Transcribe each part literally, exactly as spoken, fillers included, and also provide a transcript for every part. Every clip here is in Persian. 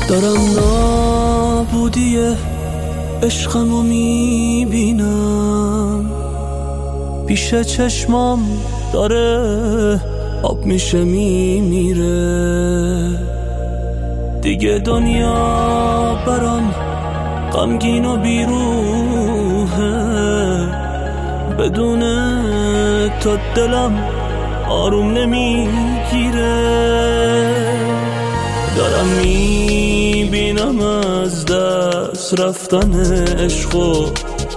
دارم نابودی عشقمو میبینم، پیش چشمام داره آب میشه میمیره. دیگه دنیا برام غمگین و بیروحه، بدون تو دلم آروم نمیگیره. دارم میبینم از دست رفتن عشقو،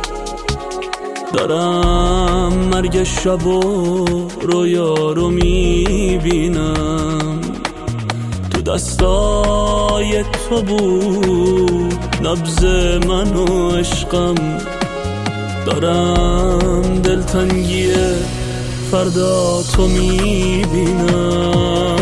دارم مرگ شب و رویا رو میبینم. تو دستای تو بود نبض من و عشقم، دارم دلتنگی فردا تو میبینم.